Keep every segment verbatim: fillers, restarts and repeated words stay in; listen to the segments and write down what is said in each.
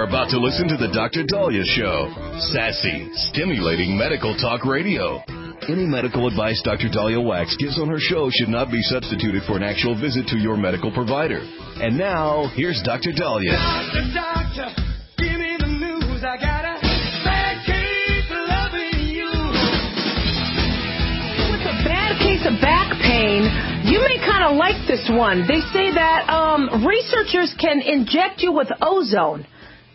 are about to listen to the Doctor Daliah Show. Sassy, stimulating medical talk radio. Any medical advice Doctor Daliah Wax gives on her show should not be substituted for an actual visit to your medical provider. And now, here's Doctor Daliah. Doctor, doctor, give me the news. I got a bad case of loving you. With a bad case of back pain, you may kind of like this one. They say that um, researchers can inject you with ozone,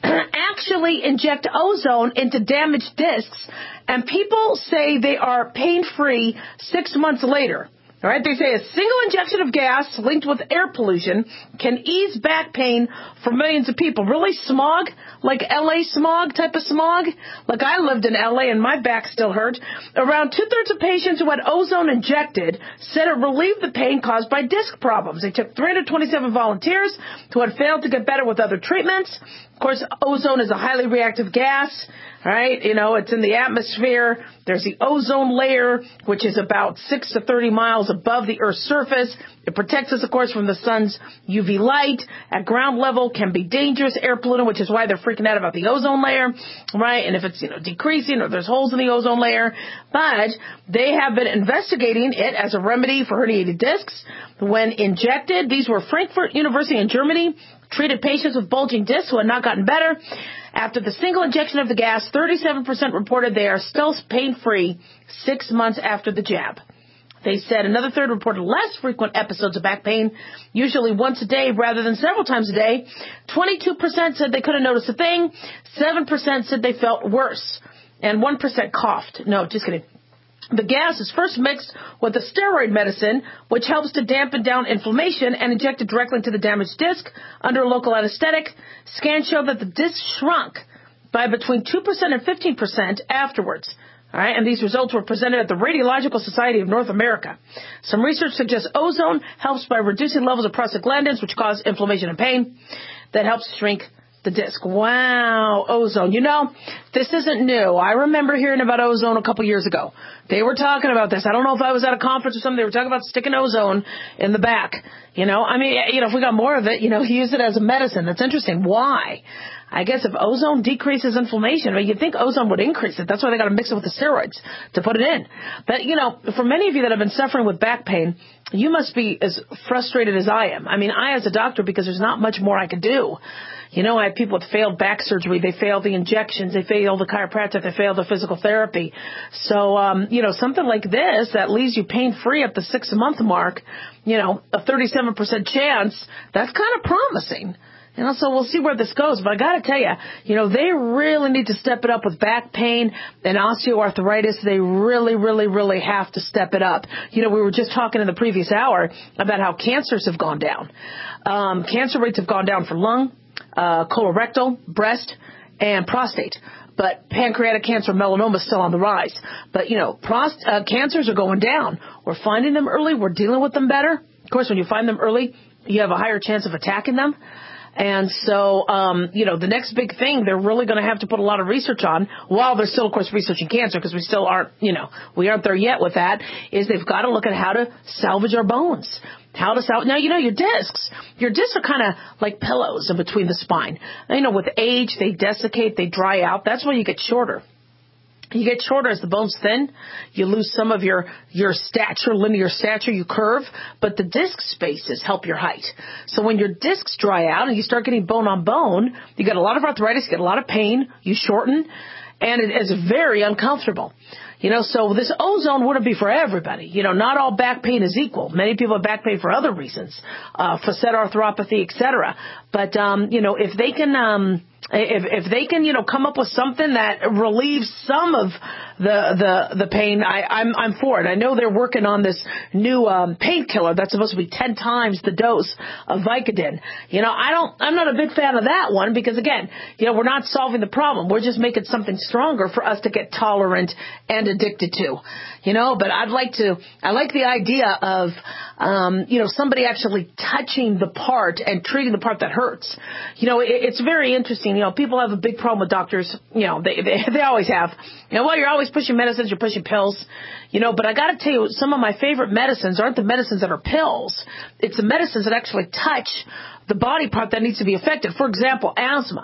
actually inject ozone into damaged discs, and people say they are pain-free six months later. All right, they say a single injection of gas linked with air pollution can ease back pain for millions of people. Really smog, like L A smog type of smog? Like I lived in L A and my back still hurt. Around two-thirds of patients who had ozone injected said it relieved the pain caused by disc problems. They took three hundred twenty-seven volunteers who had failed to get better with other treatments. Of course, ozone is a highly reactive gas, right? You know, it's in the atmosphere. There's the ozone layer, which is about six to thirty miles above the Earth's surface. It protects us, of course, from the sun's U V light. At ground level, can be dangerous air pollutant, which is why they're freaking out about the ozone layer, right? And if it's, you know, decreasing or there's holes in the ozone layer. But they have been investigating it as a remedy for herniated discs. When injected, these were Frankfurt University in Germany, treated patients with bulging discs who had not gotten better. After the single injection of the gas, thirty-seven percent reported they are still pain-free six months after the jab. They said another third reported less frequent episodes of back pain, usually once a day rather than several times a day. twenty-two percent said they couldn't notice a thing. seven percent said they felt worse. And one percent coughed. No, just kidding. The gas is first mixed with a steroid medicine, which helps to dampen down inflammation, and injected directly into the damaged disc under local anesthetic. Scans show that the disc shrunk by between two percent and fifteen percent afterwards. All right, and these results were presented at the Radiological Society of North America. Some research suggests ozone helps by reducing levels of prostaglandins, which cause inflammation and pain. That helps shrink the disc. Wow, ozone. You know, this isn't new. I remember hearing about ozone a couple years ago. They were talking about this. I don't know if I was at a conference or something. They were talking about sticking ozone in the back. You know, I mean, you know, if we got more of it, you know, use it as a medicine. That's interesting. Why? I guess if ozone decreases inflammation, I mean, you'd think ozone would increase it. That's why they got to mix it with the steroids to put it in. But, you know, for many of you that have been suffering with back pain, you must be as frustrated as I am. I mean, I as a doctor, because there's not much more I could do. You know, I have people with failed back surgery. They failed the injections. They failed the chiropractic. They failed the physical therapy. So, um, you know, something like this that leaves you pain-free at the six-month mark, you know, a thirty-seven percent chance, that's kind of promising. You know, so we'll see where this goes. But I got to tell you, you know, they really need to step it up with back pain and osteoarthritis. They really, really, really have to step it up. You know, we were just talking in the previous hour about how cancers have gone down. Um, cancer rates have gone down for lung, uh, colorectal, breast, and prostate. But pancreatic cancer, melanoma is still on the rise. But, you know, prost- uh, cancers are going down. We're finding them early. We're dealing with them better. Of course, when you find them early, you have a higher chance of attacking them. And so, um, you know, the next big thing they're really going to have to put a lot of research on, while they're still, of course, researching cancer, because we still aren't, you know, we aren't there yet with that, is they've got to look at how to salvage our bones. How to salvage. Now, you know, your discs, your discs are kind of like pillows in between the spine. You know, with age, they desiccate, they dry out. That's why you get shorter. You get shorter as the bones thin. You lose some of your, your stature, linear stature. You curve. But the disc spaces help your height. So when your discs dry out and you start getting bone on bone, you get a lot of arthritis, you get a lot of pain, you shorten, and it is very uncomfortable. You know, so this ozone wouldn't be for everybody. You know, not all back pain is equal. Many people have back pain for other reasons, uh, facet arthropathy, et cetera. But, um, you know, if they can, um, if, if they can, you know, come up with something that relieves some of the, the, the pain, I, I'm, I'm for it. I know they're working on this new, um, painkiller that's supposed to be ten times the dose of Vicodin. You know, I don't, I'm not a big fan of that one because, again, you know, we're not solving the problem. We're just making something stronger for us to get tolerant and addicted to, you know, but I'd like to, I like the idea of, um, you know, somebody actually touching the part and treating the part that hurts. You know, it, it's very interesting. You know, people have a big problem with doctors. You know, they, they, they always have. You know, well, you're always pushing medicines, you're pushing pills, you know, but I got to tell you, some of my favorite medicines aren't the medicines that are pills. It's the medicines that actually touch the body part that needs to be affected. For example, asthma.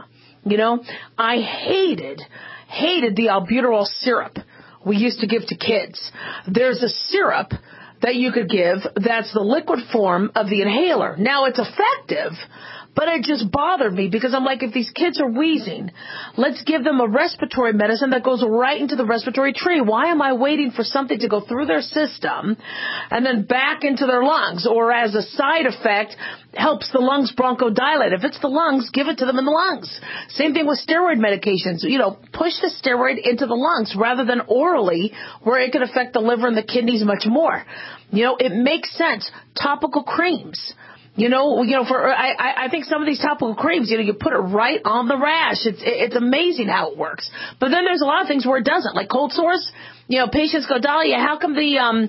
You know, I hated, hated the albuterol syrup we used to give to kids. There's a syrup that you could give that's the liquid form of the inhaler. Now, it's effective, but it just bothered me because I'm like, if these kids are wheezing, let's give them a respiratory medicine that goes right into the respiratory tree. Why am I waiting for something to go through their system and then back into their lungs, or as a side effect, helps the lungs bronchodilate? If it's the lungs, give it to them in the lungs. Same thing with steroid medications. You know, push the steroid into the lungs rather than orally, where it could affect the liver and the kidneys much more. You know, it makes sense. Topical creams. You know, you know, for I, I think some of these topical creams, you know, you put it right on the rash. It's it's amazing how it works. But then there's a lot of things where it doesn't, like cold sores. You know, patients go, Dahlia, how come the um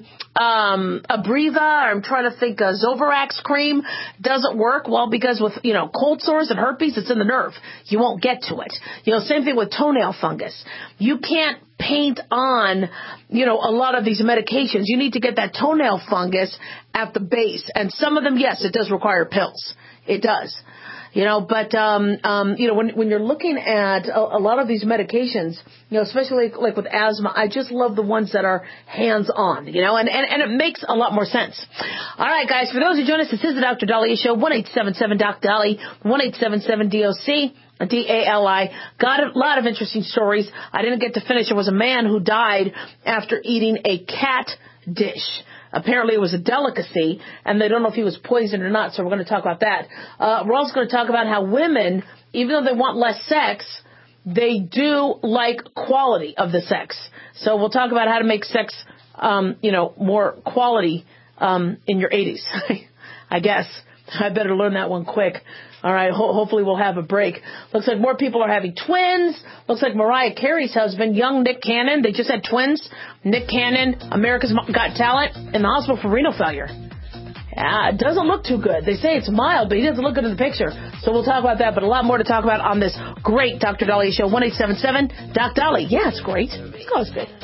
um Abreva, or I'm trying to think, uh, Zovirax cream doesn't work? Well, because with, you know, cold sores and herpes, it's in the nerve. You won't get to it. You know, same thing with toenail fungus. You can't paint on, you know, a lot of these medications. You need to get that toenail fungus at the base. And some of them, yes, it does require pills. It does. You know, but, um, um, you know, when, when you're looking at a, a lot of these medications, you know, especially like with asthma, I just love the ones that are hands-on, you know, and, and, and it makes a lot more sense. All right, guys, for those who join us, this is the Doctor Dahlia Show, one eight seven seven Doc Dali, one eight seven seven D O C. D A L I. Got a lot of interesting stories. I didn't get to finish. There was a man who died after eating a cat dish. Apparently it was a delicacy, and they don't know if he was poisoned or not, so we're going to talk about that. Uh, we're also going to talk about how women, even though they want less sex, they do like quality of the sex. So we'll talk about how to make sex, um, you know, more quality um, in your eighties, I guess. I better learn that one quick. All right, ho- hopefully we'll have a break. Looks like more people are having twins. Looks like Mariah Carey's husband, young Nick Cannon, they just had twins. Nick Cannon, America's Got Talent, in the hospital for renal failure. Yeah, it doesn't look too good. They say it's mild, but he doesn't look good in the picture. So we'll talk about that, but a lot more to talk about on this great Doctor Dahlia Show, one eight seven seven Doc Dali. Yeah, it's great. Oh, it's good.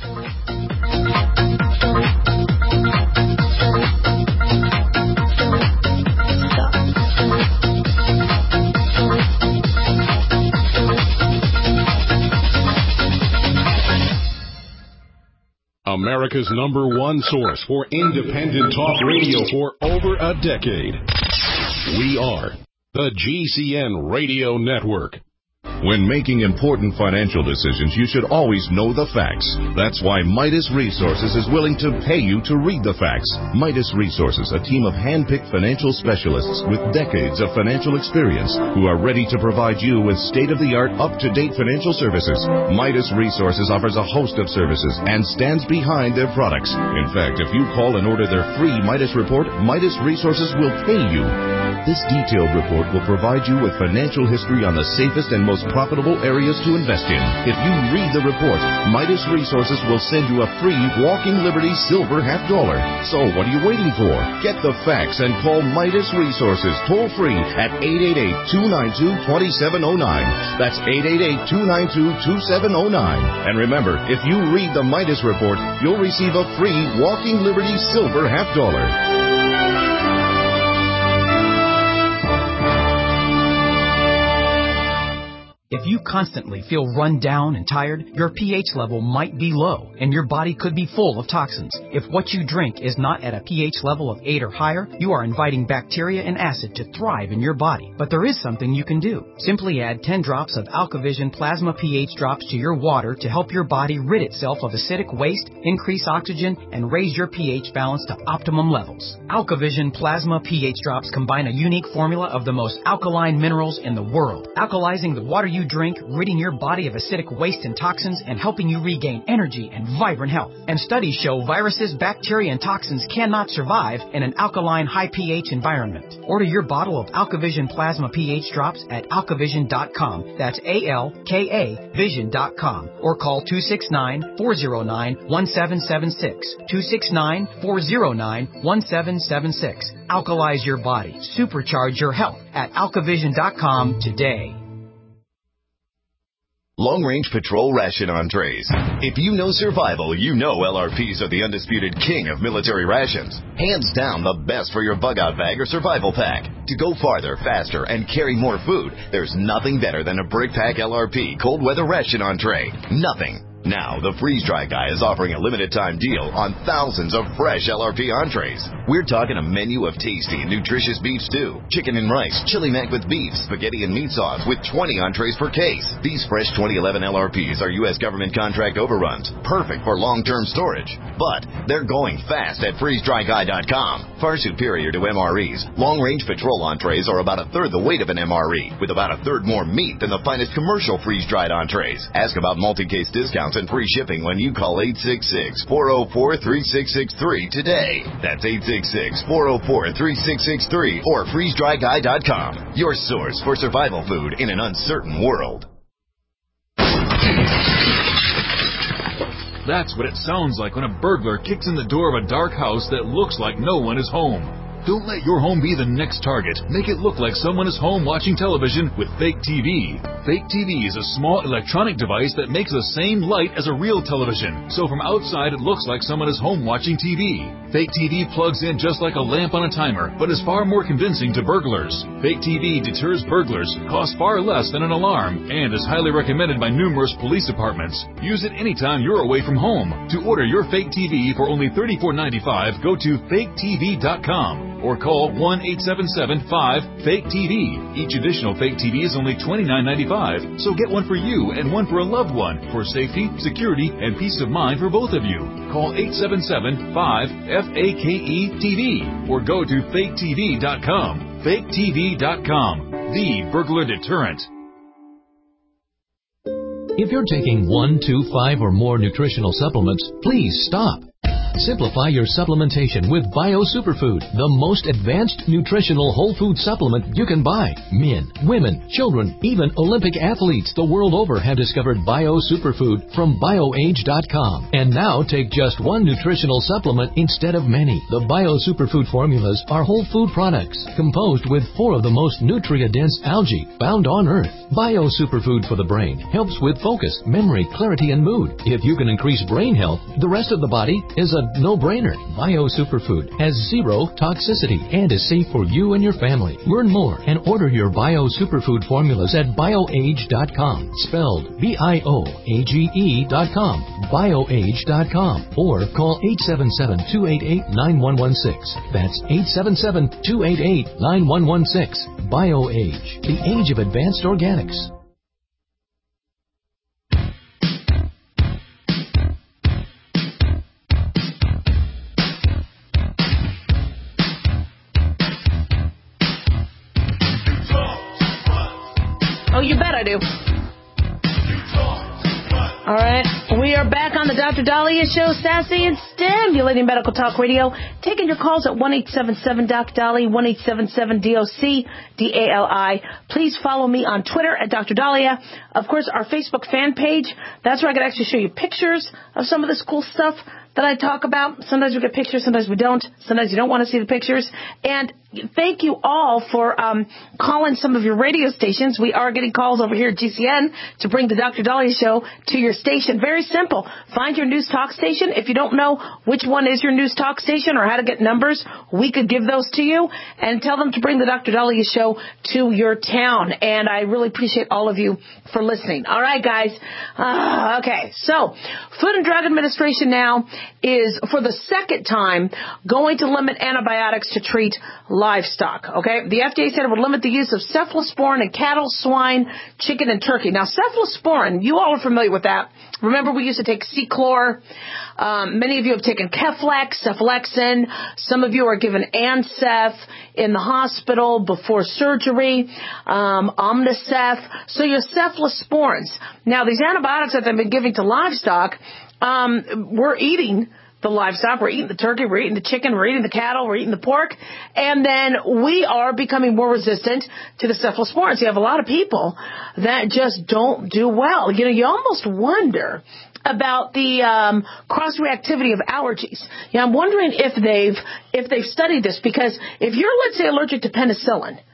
America's number one source for independent talk radio for over a decade. We are the G C N Radio Network. When making important financial decisions, you should always know the facts. That's why Midas Resources is willing to pay you to read the facts. Midas Resources, a team of hand-picked financial specialists with decades of financial experience who are ready to provide you with state-of-the-art, up-to-date financial services. Midas Resources offers a host of services and stands behind their products. In fact, if you call and order their free Midas report, Midas Resources will pay you. This detailed report will provide you with financial history on the safest and most profitable areas to invest in. If you read the report, Midas Resources will send you a free Walking Liberty Silver half dollar. So what are you waiting for? Get the facts and call Midas Resources toll free at eight eight eight, two nine two, two seven zero nine. That's eight eight eight, two nine two, two seven zero nine. And remember, if you read the Midas report, you'll receive a free Walking Liberty Silver half dollar. If you constantly feel run down and tired, your pH level might be low and your body could be full of toxins. If what you drink is not at a pH level of eight or higher, you are inviting bacteria and acid to thrive in your body. But there is something you can do. Simply add ten drops of AlkaVision Plasma pH drops to your water to help your body rid itself of acidic waste, increase oxygen, and raise your pH balance to optimum levels. AlkaVision Plasma pH drops combine a unique formula of the most alkaline minerals in the world, alkalizing the water you drink, ridding your body of acidic waste and toxins, and helping you regain energy and vibrant health. And studies show viruses, bacteria, and toxins cannot survive in an alkaline, high pH environment. Order your bottle of AlkaVision Plasma pH drops at alkavision dot com. That's A L K A vision dot com. Or call two six nine, four zero nine, one seven seven six. two six nine, four zero nine, one seven seven six. Alkalize your body. Supercharge your health at alkavision dot com today. Long Range Patrol Ration Entrees. If you know survival, you know L R Ps are the undisputed king of military rations. Hands down the best for your bug-out bag or survival pack. To go farther, faster, and carry more food, there's nothing better than a Brick Pack L R P Cold Weather Ration Entree. Nothing. Now, the Freeze Dry Guy is offering a limited-time deal on thousands of fresh L R P entrees. We're talking a menu of tasty and nutritious beef stew, chicken and rice, chili mac with beef, spaghetti and meat sauce with twenty entrees per case. These fresh twenty eleven L R Ps are U S government contract overruns, perfect for long-term storage. But they're going fast at freeze dry guy dot com. Far superior to M R Es, long-range patrol entrees are about a third the weight of an M R E, with about a third more meat than the finest commercial freeze-dried entrees. Ask about multi-case discounts and free shipping when you call eight six six, four oh four, three six six three today. That's eight six six, four oh four, three six six three or freeze dry guy dot com. Your source for survival food in an uncertain world. That's what it sounds like when a burglar kicks in the door of a dark house that looks like no one is home. Don't let your home be the next target. Make it look like someone is home watching television with Fake T V. Fake T V is a small electronic device that makes the same light as a real television. So from outside, it looks like someone is home watching T V. Fake T V plugs in just like a lamp on a timer, but is far more convincing to burglars. Fake T V deters burglars, costs far less than an alarm, and is highly recommended by numerous police departments. Use it anytime you're away from home. To order your Fake T V for only thirty-four ninety-five, go to fake t v dot com. Or call one eight seven seven, five, fake T V. Each additional Fake T V is only twenty-nine ninety-five, so get one for you and one for a loved one for safety, security, and peace of mind for both of you. Call eight seven seven, five, F A K E T V or go to fake t v dot com. fake t v dot com, the burglar deterrent. If you're taking one, two, five, or more nutritional supplements, please stop. Simplify your supplementation with Bio Superfood, the most advanced nutritional whole food supplement you can buy. Men, women, children, even Olympic athletes the world over have discovered Bio Superfood from bio age dot com. And now take just one nutritional supplement instead of many. The Bio Superfood formulas are whole food products composed with four of the most nutrient-dense algae found on Earth. Bio Superfood for the brain helps with focus, memory, clarity, and mood. If you can increase brain health, the rest of the body is a no-brainer. Bio Superfood has zero toxicity and is safe for you and your family. Learn more and order your Bio Superfood formulas at bio age dot com, spelled B I O A G E dot com, bio age dot com, or call eight seven seven, two eight eight, nine one one six. That's eight seven seven, two eight eight, nine one one six. BioAge, the age of advanced organics. Oh, you bet I do. All right. We are back on the Doctor Dahlia Show, sassy and stimulating medical talk radio. Taking your calls at one eight seven seven, D O C, Dali, one eight seven seven, D O C, D A L I. Please follow me on Twitter at Doctor Dahlia. Of course, our Facebook fan page. That's where I can actually show you pictures of some of this cool stuff that I talk about. Sometimes we get pictures, sometimes we don't. Sometimes you don't want to see the pictures. And thank you all for um, calling some of your radio stations. We are getting calls over here at G C N to bring the Doctor Dahlia Show to your station. Very simple. Find your news talk station. If you don't know which one is your news talk station or how to get numbers, we could give those to you and tell them to bring the Doctor Dahlia Show to your town. And I really appreciate all of you for listening. All right, guys. Uh, okay, so Food and Drug Administration now is, for the second time, going to limit antibiotics to treat livestock, okay? The F D A said it would limit the use of cephalosporin in cattle, swine, chicken, and turkey. Now, cephalosporin, you all are familiar with that. Remember, we used to take C-Chlor. Um, many of you have taken Keflex, Cephalexin. Some of you are given Ancef in the hospital before surgery, um, Omnicef. So your cephalosporins. Now, these antibiotics that they've been giving to livestock, um, we're eating the livestock, we're eating the turkey, we're eating the chicken, we're eating the cattle, we're eating the pork, and then we are becoming more resistant to the cephalosporins. You have a lot of people that just don't do well. You know, you almost wonder about the um, cross-reactivity of allergies. You know, I'm wondering if they've if they've studied this, because if you're, let's say, allergic to penicillin,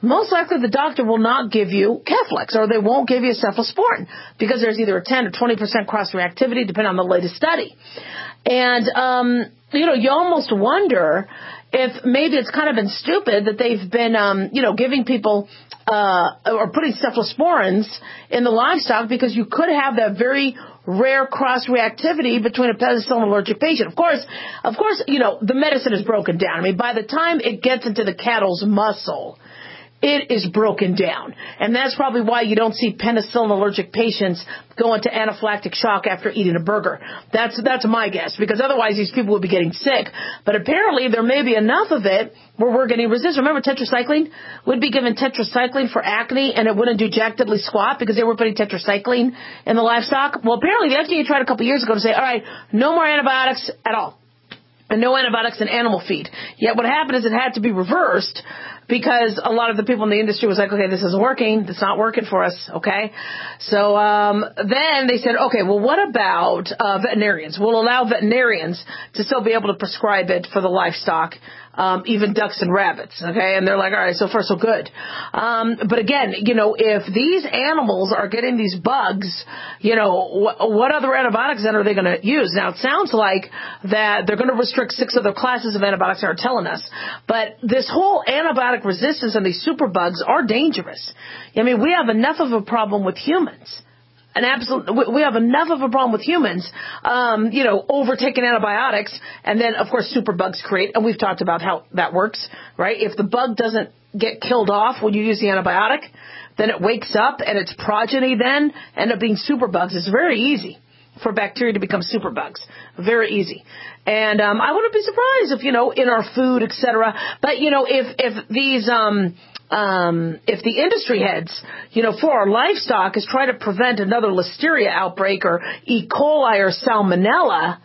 most likely the doctor will not give you Keflex, or they won't give you cephalosporin, because there's either a ten or twenty percent cross-reactivity, depending on the latest study. And, um, you know, you almost wonder if maybe it's kind of been stupid that they've been, um, you know, giving people uh, or putting cephalosporins in the livestock, because you could have that very rare cross-reactivity between a penicillin allergic patient. Of course, of course, you know, the medicine is broken down. I mean, by the time it gets into the cattle's muscle, it is broken down. And that's probably why you don't see penicillin allergic patients go into anaphylactic shock after eating a burger. That's that's my guess, because otherwise these people would be getting sick. But apparently there may be enough of it where we're getting resistant. Remember tetracycline? We'd be given tetracycline for acne, and it wouldn't do jack diddly squat because they were putting tetracycline in the livestock. Well, apparently the F D A tried a couple years ago to say, all right, no more antibiotics at all. And no antibiotics in animal feed. Yet what happened is it had to be reversed, because a lot of the people in the industry was like, okay, this isn't working. It's not working for us, okay? So um, then they said, okay, well, what about uh, veterinarians? We'll allow veterinarians to still be able to prescribe it for the livestock, um, even ducks and rabbits, okay? And they're like, all right, so far so good. Um, but again, you know, if these animals are getting these bugs, you know, wh- what other antibiotics then are they going to use? Now, it sounds like that they're going to restrict six other classes of antibiotics, they are telling us. But this whole antibiotic resistance and these superbugs are dangerous. I mean, we have enough of a problem with humans. An absolute, we have enough of a problem with humans, um, you know, overtaking antibiotics, and then, of course, superbugs create, and we've talked about how that works, right? If the bug doesn't get killed off when you use the antibiotic, then it wakes up, and its progeny then end up being superbugs. It's very easy for bacteria to become superbugs. Very easy. And um, I wouldn't be surprised if, you know, in our food, et cetera. But, you know, if, if these... Um, Um, if the industry heads, you know, for our livestock is trying to prevent another listeria outbreak or E. coli or salmonella,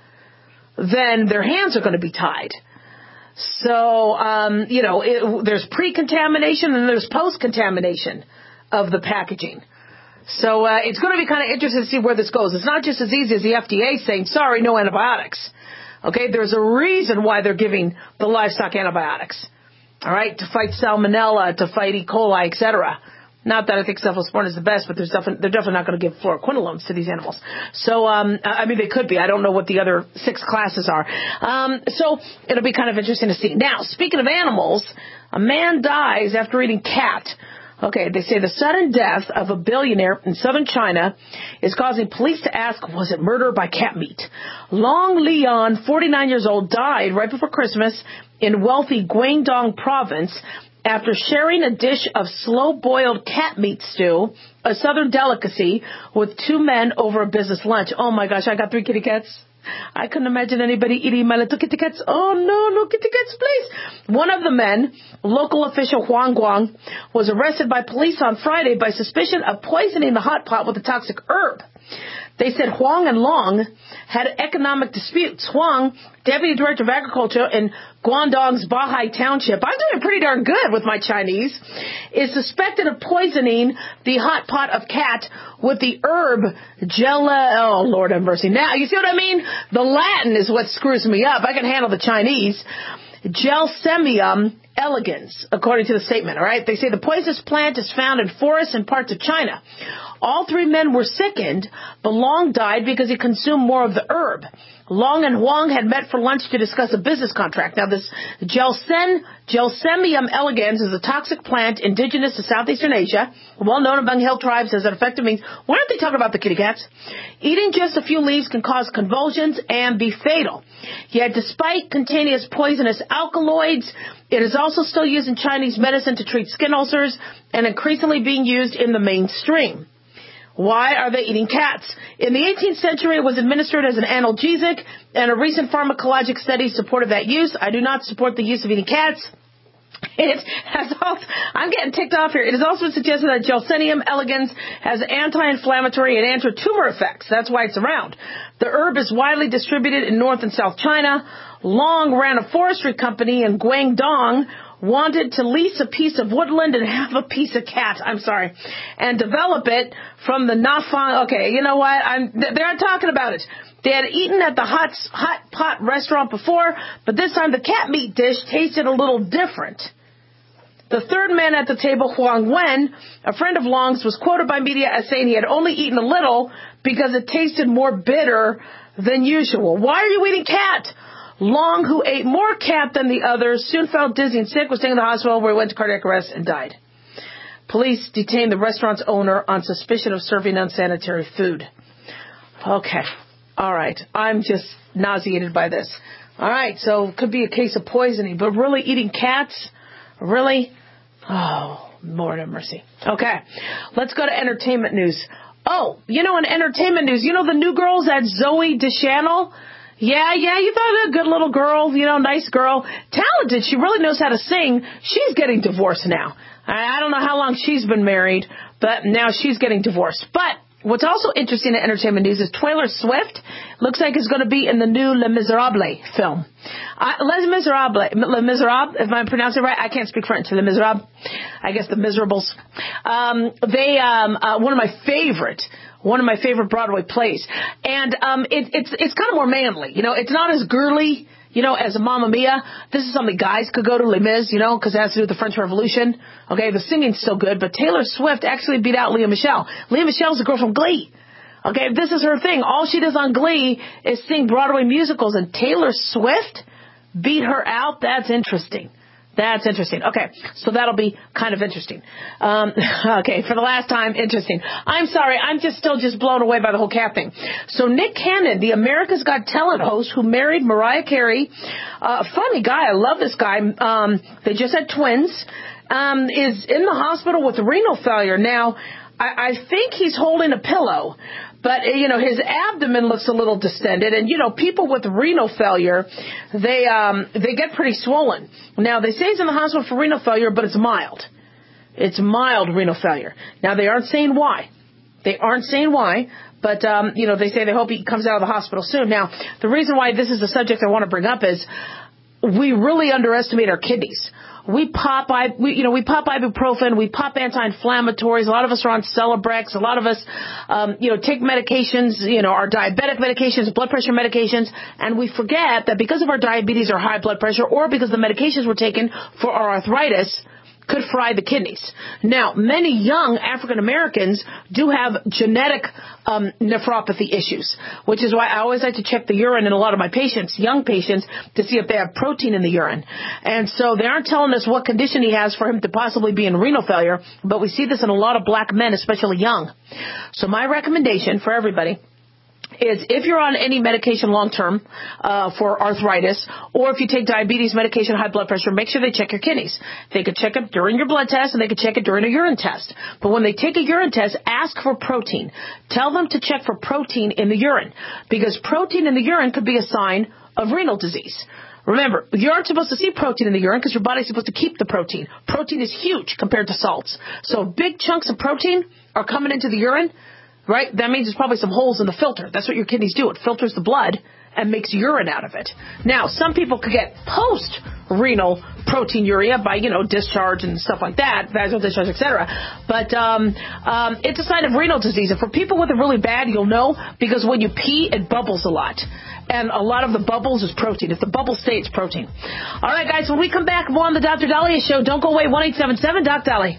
then their hands are going to be tied. So, um, you know, it, there's pre-contamination and there's post-contamination of the packaging. So uh, it's going to be kind of interesting to see where this goes. It's not just as easy as the F D A saying, sorry, no antibiotics. Okay, there's a reason why they're giving the livestock antibiotics. All right, to fight salmonella, to fight E. coli, et cetera. Not that I think cephalosporin is the best, but there's definitely, they're definitely not going to give fluoroquinolones to these animals. So, um, I mean, they could be. I don't know what the other six classes are. Um, so it'll be kind of interesting to see. Now, speaking of animals, a man dies after eating cat. Okay, they say the sudden death of a billionaire in southern China is causing police to ask, was it murder by cat meat? Long Leon, forty-nine years old, died right before Christmas in wealthy Guangdong province after sharing a dish of slow-boiled cat meat stew, a southern delicacy, with two men over a business lunch. Oh, my gosh, I got three kitty cats. I couldn't imagine anybody eating my little kitty cats. Oh, no, no kitty cats, please. One of the men, local official Huang Guang, was arrested by police on Friday by suspicion of poisoning the hot pot with a toxic herb. They said Huang and Long had economic disputes. Huang, Deputy Director of Agriculture in Guangdong's Bahai Township, I'm doing pretty darn good with my Chinese, is suspected of poisoning the hot pot of cat with the herb Gela... Oh, Lord have mercy. Now, you see what I mean? The Latin is what screws me up. I can handle the Chinese. Gelsemium elegans, according to the statement, all right? They say the poisonous plant is found in forests in parts of China. All three men were sickened, but Long died because he consumed more of the herb. Long and Huang had met for lunch to discuss a business contract. Now, this Gelsen, Gelsemium elegans is a toxic plant indigenous to Southeastern Asia, well known among hill tribes as an effective means. Why aren't they talking about the kitty cats? Eating just a few leaves can cause convulsions and be fatal. Yet, despite containing its poisonous alkaloids, it is also still used in Chinese medicine to treat skin ulcers and increasingly being used in the mainstream. Why are they eating cats? In the eighteenth century, it was administered as an analgesic, and a recent pharmacologic study supported that use. I do not support the use of eating cats. It has also, I'm getting ticked off here. It is also suggested that Gelsemium elegans has anti-inflammatory and anti-tumor effects. That's why it's around. The herb is widely distributed in North and South China. Long ran a forestry company in Guangdong, wanted to lease a piece of woodland and have a piece of cat, I'm sorry, and develop it from the Nafang. Okay, you know what? I'm, they're talking about it. They had eaten at the hot, hot pot restaurant before, but this time the cat meat dish tasted a little different. The third man at the table, Huang Wen, a friend of Long's, was quoted by media as saying he had only eaten a little because it tasted more bitter than usual. Why are you eating cat? Long, who ate more cat than the others, soon felt dizzy and sick, was taken to the hospital where he went to cardiac arrest and died. Police detained the restaurant's owner on suspicion of serving unsanitary food. Okay. All right. I'm just nauseated by this. All right. So it could be a case of poisoning, but really eating cats? Really? Oh, Lord have mercy. Okay. Let's go to entertainment news. Oh, you know, in entertainment news, you know the new girls at Zoe Deschanel? Yeah, yeah, you thought a good little girl, you know, nice girl. Talented. She really knows how to sing. She's getting divorced now. I don't know how long she's been married, but now she's getting divorced. But what's also interesting in entertainment news is Taylor Swift looks like is going to be in the new Les Miserables film. Uh, Les Miserables, Les Miserables, if I'm pronouncing it right, I can't speak French. Les Miserables, I guess the Miserables. Um, they, um, uh, one of my favorite, one of my favorite Broadway plays, and um, it, it's it's kind of more manly. You know, it's not as girly, you know, as a Mamma Mia. This is something guys could go to, Les Mis, you know, because it has to do with the French Revolution. Okay, the singing's so good, but Taylor Swift actually beat out Lea Michele. Lea Michele's the girl from Glee. Okay, this is her thing. All she does on Glee is sing Broadway musicals, and Taylor Swift beat her out. That's interesting. That's interesting. Okay, so that'll be kind of interesting. Um, okay, for the last time, interesting. I'm sorry, I'm just still just blown away by the whole cat thing. So Nick Cannon, the America's Got Talent host who married Mariah Carey, uh, funny guy, I love this guy. Um, they just had twins, um, is in the hospital with renal failure. Now, I, I think he's holding a pillow. But, you know, his abdomen looks a little distended. And, you know, people with renal failure, they um, they get pretty swollen. Now, they say he's in the hospital for renal failure, but it's mild. It's mild renal failure. Now, they aren't saying why. They aren't saying why. But, um, you know, they say they hope he comes out of the hospital soon. Now, the reason why this is a subject I want to bring up is we really underestimate our kidneys. We pop, we, you know, we pop ibuprofen, we pop anti-inflammatories. A lot of us are on Celebrex. A lot of us, um, you know, take medications, you know, our diabetic medications, blood pressure medications, and we forget that because of our diabetes or high blood pressure, or because the medications we're taking for our arthritis could fry the kidneys. Now, many young African Americans do have genetic um, nephropathy issues, which is why I always like to check the urine in a lot of my patients, young patients, to see if they have protein in the urine. And so they aren't telling us what condition he has for him to possibly be in renal failure, but we see this in a lot of black men, especially young. So my recommendation for everybody is if you're on any medication long-term uh, for arthritis, or if you take diabetes medication, high blood pressure, make sure they check your kidneys. They could check it during your blood test, and they could check it during a urine test. But when they take a urine test, ask for protein. Tell them to check for protein in the urine, because protein in the urine could be a sign of renal disease. Remember, you aren't supposed to see protein in the urine because your body's supposed to keep the protein. Protein is huge compared to salts. So big chunks of protein are coming into the urine. Right? That means there's probably some holes in the filter. That's what your kidneys do. It filters the blood and makes urine out of it. Now, some people could get post-renal proteinuria by, you know, discharge and stuff like that, vaginal discharge, et cetera. But um, um, it's a sign of renal disease. And for people with it really bad, you'll know because when you pee, it bubbles a lot. And a lot of the bubbles is protein. If the bubbles stay, it's protein. All right, guys, when we come back, more on the Doctor Daliah Show. Don't go away. one eight seven seven, Doc Dolly.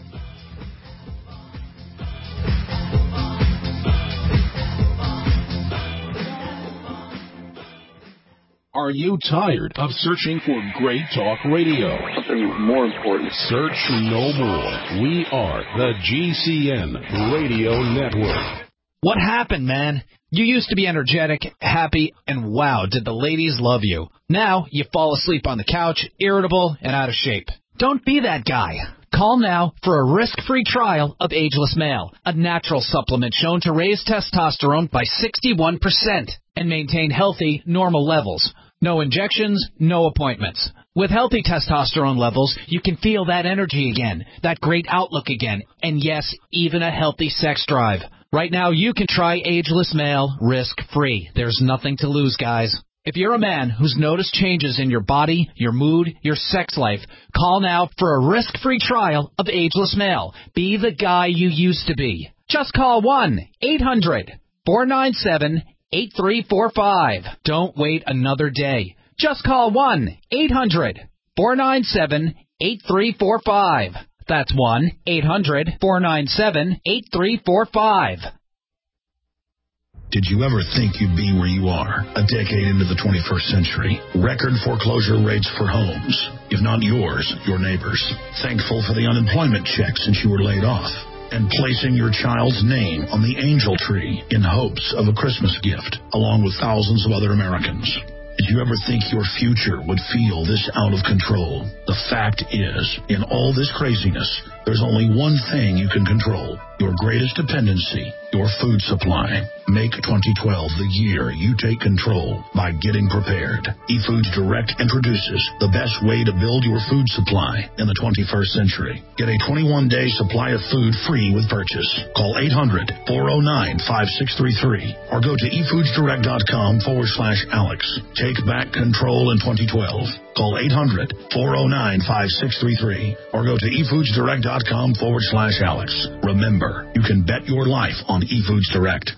Are you tired of searching for great talk radio? Something more important. Search no more. We are the G C N Radio Network. What happened, man? You used to be energetic, happy, and wow, did the ladies love you. Now you fall asleep on the couch, irritable, and out of shape. Don't be that guy. Call now for a risk-free trial of Ageless Male, a natural supplement shown to raise testosterone by sixty-one percent and maintain healthy, normal levels. No injections, no appointments. With healthy testosterone levels, you can feel that energy again, that great outlook again, and yes, even a healthy sex drive. Right now, you can try Ageless Male risk-free. There's nothing to lose, guys. If you're a man who's noticed changes in your body, your mood, your sex life, call now for a risk-free trial of Ageless Male. Be the guy you used to be. Just call one eight hundred four nine seven eight three four five. Don't wait another day. Just call one eight hundred four nine seven eight three four five. That's one eight hundred four nine seven eight three four five. Did you ever think you'd be where you are a decade into the twenty-first century? Record foreclosure rates for homes, if not yours, your neighbors. Thankful for the unemployment check since you were laid off. And placing your child's name on the angel tree in hopes of a Christmas gift, along with thousands of other Americans. Did you ever think your future would feel this out of control? The fact is, in all this craziness, there's only one thing you can control. Your greatest dependency, your food supply. Make twenty twelve the year you take control by getting prepared. eFoods Direct introduces the best way to build your food supply in the twenty-first century. Get a twenty-one day supply of food free with purchase. Call eight hundred four oh nine five six three three or go to efoodsdirect.com forward slash Alex. Take back control in twenty twelve. Call eight hundred four oh nine five six three three or go to efoodsdirect.com forward slash Alex. Remember, you can bet your life on eFoods Direct.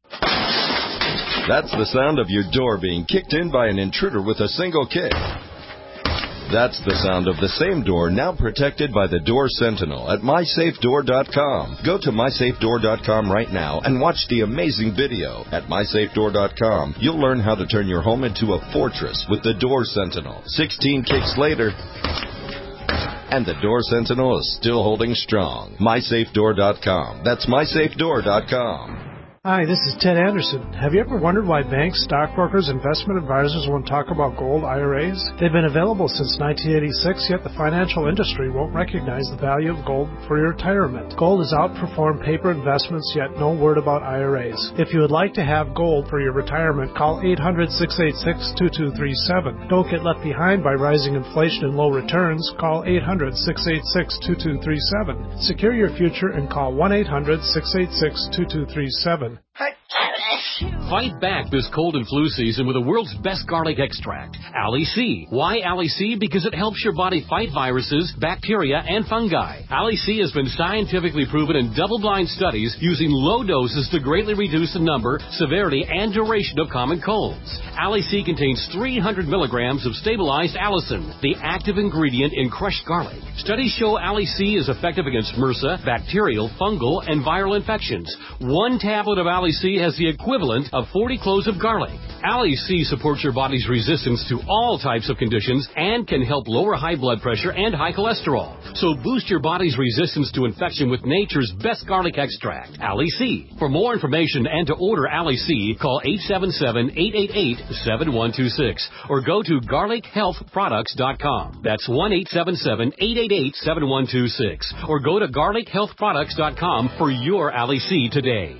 That's the sound of your door being kicked in by an intruder with a single kick. That's the sound of the same door now protected by the Door Sentinel at my safe door dot com. Go to my safe door dot com right now and watch the amazing video. At my safe door dot com, you'll learn how to turn your home into a fortress with the Door Sentinel. sixteen kicks later, and the Door Sentinel is still holding strong. my safe door dot com. That's my safe door dot com. Hi, this is Ted Anderson. Have you ever wondered why banks, stockbrokers, investment advisors won't talk about gold I R As? They've been available since nineteen eighty-six, yet the financial industry won't recognize the value of gold for your retirement. Gold has outperformed paper investments, yet no word about I R As. If you would like to have gold for your retirement, call eight hundred six eight six two two three seven. Don't get left behind by rising inflation and low returns. Call eight hundred six eight six two two three seven. Secure your future and call one eight hundred six eight six two two three seven. Fight back this cold and flu season with the world's best garlic extract, Ali C. Why Ali C? Because it helps your body fight viruses, bacteria, and fungi. Ali C has been scientifically proven in double-blind studies using low doses to greatly reduce the number, severity, and duration of common colds. Ali C contains three hundred milligrams of stabilized allicin, the active ingredient in crushed garlic. Studies show Ali C is effective against MRSA, bacterial, fungal, and viral infections. One tablet of Ali C has the equivalent of forty cloves of garlic. Ali C supports your body's resistance to all types of conditions and can help lower high blood pressure and high cholesterol. So boost your body's resistance to infection with nature's best garlic extract, Ali C. For more information and to order Ali C, call eight seven seven, eight eight eight, seven one two six or go to garlic health products dot com. That's one eight seven seven, eight eight eight, seven one two six or go to garlic health products dot com for your Ali C today.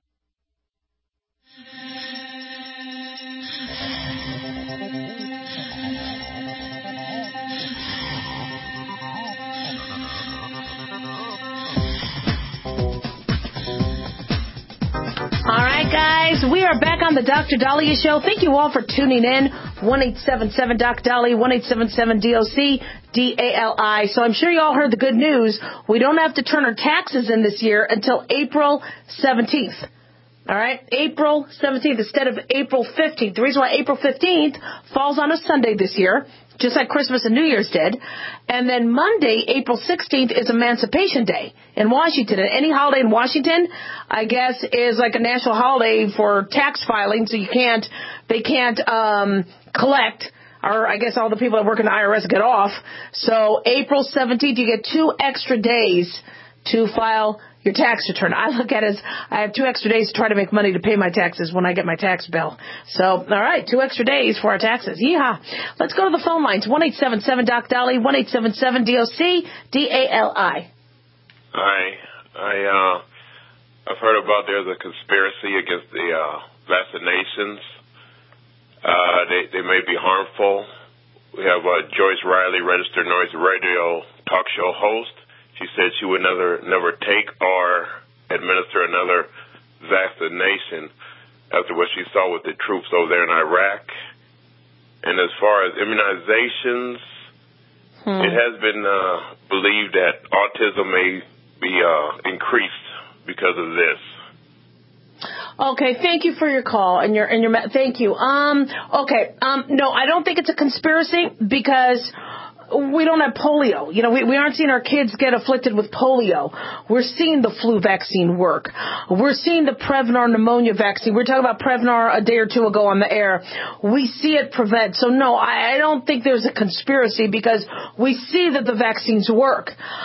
All right, guys, we are back on the Doctor Dahlia Show. Thank you all for tuning in. one eight seven seven D O C Dahlia, one eight seven seven D O C D A L I. So I'm sure you all heard the good news. We don't have to turn our taxes in this year until April seventeenth. All right, April seventeenth instead of April fifteenth. The reason why April fifteenth falls on a Sunday this year, just like Christmas and New Year's did. And then Monday, April sixteenth, is Emancipation Day in Washington. And any holiday in Washington, I guess, is like a national holiday for tax filing, so you can't, they can't um, collect, or I guess all the people that work in the I R S get off. So April seventeenth, you get two extra days to file your tax return. I look at it as I have two extra days to try to make money to pay my taxes when I get my tax bill. So, all right, two extra days for our taxes. Yeehaw. Let's go to the phone lines. one eight seven seven D O C Dahlia, one eight seven seven D O C D A L I. Hi. I, uh, I've heard about there's a conspiracy against the uh, vaccinations. Uh, they, they may be harmful. We have uh, Joyce Riley, registered noise radio talk show host. She said she would never, never take or administer another vaccination after what she saw with the troops over there in Iraq. And as far as immunizations, hmm. it has been uh, believed that autism may be uh, increased because of this. Okay, thank you for your call and your and your thank you. Um, okay, um, no, I don't think it's a conspiracy because we don't have polio. You know, we, we aren't seeing our kids get afflicted with polio. We're seeing the flu vaccine work. We're seeing the Prevnar pneumonia vaccine. We were talking about Prevnar a day or two ago on the air. We see it prevent. So, no, I, I don't think there's a conspiracy because we see that the vaccines work.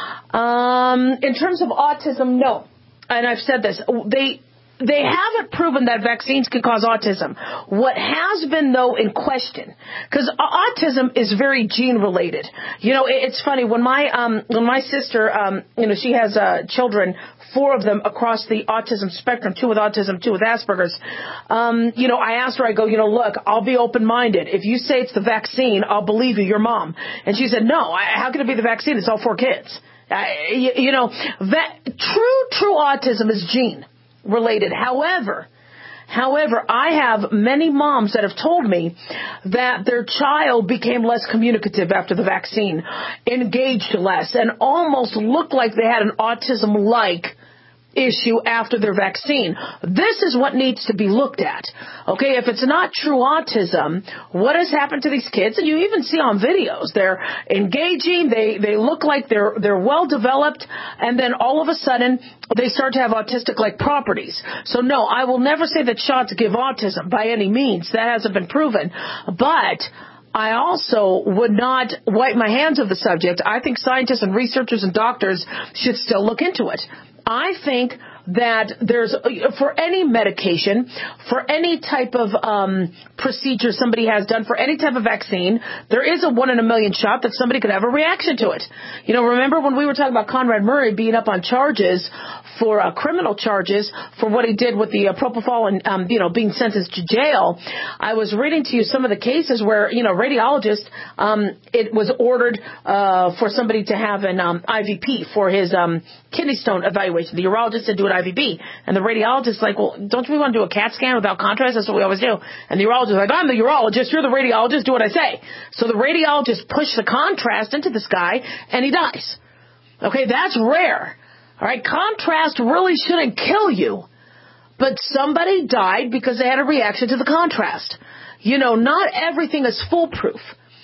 Um, in terms of autism, no. And I've said this. They... They haven't proven that vaccines can cause autism. What has been, though, in question, because autism is very gene-related. You know, it's funny, when my um, when my sister, um, you know, she has uh, children, four of them across the autism spectrum, two with autism, two with Asperger's, um, you know, I asked her, I go, you know, look, I'll be open-minded. If you say it's the vaccine, I'll believe you, your mom. And she said, no, I, how can it be the vaccine? It's all four kids. Uh, you, you know, that, true, true autism is gene related. However, however, I have many moms that have told me that their child became less communicative after the vaccine, engaged less, and almost looked like they had an autism-like issue after their vaccine. This is what needs to be looked at. Okay, if it's not true autism, what has happened to these kids? And you even see on videos, they're engaging, they, they look like they're, they're well developed, and then all of a sudden, they start to have autistic-like properties. So no, I will never say that shots give autism by any means. That hasn't been proven. But I also would not wipe my hands of the subject. I think scientists and researchers and doctors should still look into it. I think that there's, for any medication, for any type of um, procedure somebody has done, for any type of vaccine, there is a one in a million shot that somebody could have a reaction to it. You know, remember when we were talking about Conrad Murray being up on charges for uh, criminal charges for what he did with the uh, propofol and, um, you know, being sentenced to jail? I was reading to you some of the cases where, you know, radiologist, um, it was ordered uh, for somebody to have an um, I V P for his um, kidney stone evaluation. The urologist said do an I V P. And the radiologist is like, well, don't we want to do a CAT scan without contrast? That's what we always do. And the urologist is like, I'm the urologist. You're the radiologist. Do what I say. So the radiologist pushed the contrast into this guy, and he dies. Okay, that's rare. All right, contrast really shouldn't kill you. But somebody died because they had a reaction to the contrast. You know, not everything is foolproof.